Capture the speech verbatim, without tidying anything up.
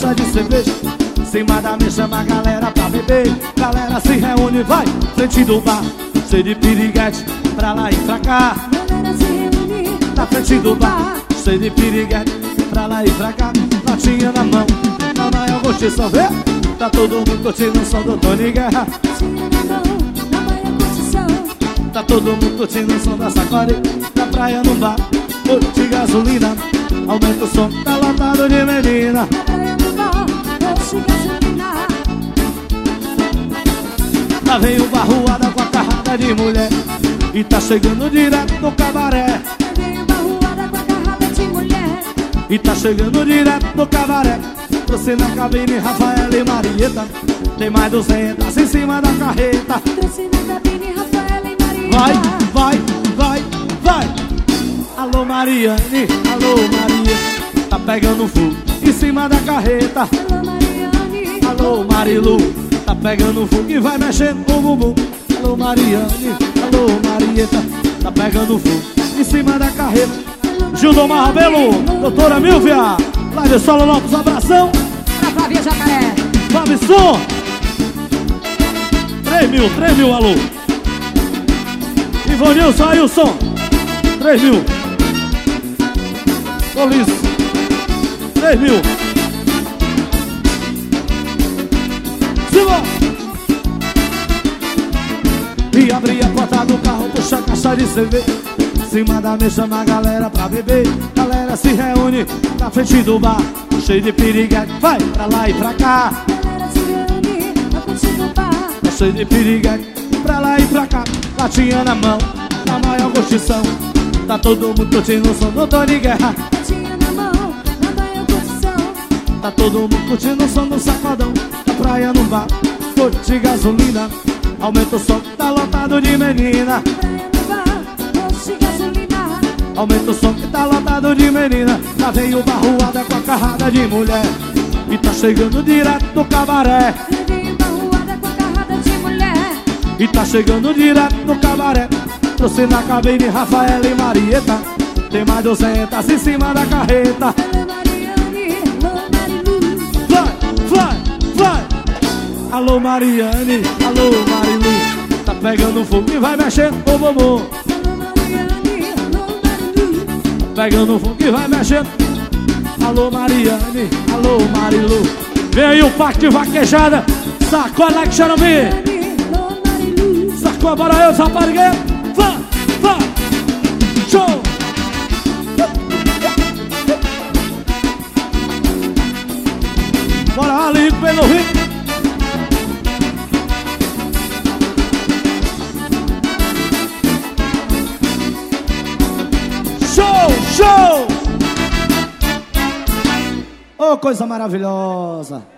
caixa de cerveja. Em cima da mesa chama a galera pra beber. Galera se reúne, vai, frente do bar, cheio de piriguete, pra lá e pra cá. Galera se reúne Na frente do bar, cheio de piriguete, pra lá e pra cá. Latinha na mão, na maior curtição, vê? Tá todo mundo curtindo o som do Tony Guerra. Latinha na mão, na maior curtição. Tá todo mundo curtindo o som da sacode. Na praia, no bar, posto de gasolina. Aumenta o som, tá lotado de menina. Na praia, no bar, posto de gasolina. Lá vem o barruada com a carrada de mulher. E tá chegando direto no cabaré. Vem uma ruada com a carrada de mulher. E tá chegando direto no cabaré. Trouxe na cabine Rafaela e Marieta. Tem mais duzentas em cima da carreta. Trouxe na cabine Rafaela e Marieta. Vai, vai, vai, vai. Alô Mariane, alô Maria. Tá pegando fogo em cima da carreta. Alô Mariane, Alô Marilu. Tá pegando fogo e vai mexendo com o bumbum. Alô Mariane, alô Marieta. Tá pegando fogo em cima da carreta. Gildomar Rabelo, doutora Milvia. Live Solo Lopes, abração. pra Flávia Jacaré. Fabisson. três mil, três mil, alô. Ivonilson, Ailson. três mil. Polícia. três mil. Simbora. E abri a porta do carro, puxa a caixa de cerveja. Em cima da mesa chama a galera pra beber. Galera se reúne na frente do bar, cheio de piriguete, vai pra lá e pra cá. Galera se reúne na frente do bar. Cheio de piriguete, pra lá e pra cá. Latinha na mão, na maior curtição. Tá todo mundo curtindo o som do Tony Guerra. Latinha na mão, na maior curtição. Tá todo mundo curtindo o som do sacodão. Na praia, no bar, posto de gasolina. Aumenta o som, tá lotado de menina. Praia no bar, posto de gasolina. Aumenta o som que tá lotado de menina. Lá vem o barruada com a carrada de mulher. E tá chegando direto no cabaré. Vem uma ruada com a carrada de mulher. E tá chegando direto no cabaré. Trouxe na cabine Rafaela e Marieta. Tem mais duzentas em cima da carreta. Alô Mariane, alô Marilu. Vai, vai, vai. Alô Mariane, alô Marilu. Tá pegando fogo e vai mexendo o bumbum. Alô Mariane, alô Marilu. Pegando fogo e vai mexendo. Alô Mariane, alô Marilu. Vem aí o Parque de Vaquejada. Sacou like Xarambi. Alô Marilu. Sacou, bora eu, raparigueiro. Vai, vai. Show. Bora ali pelo ritmo. Show, show. Oh, coisa maravilhosa.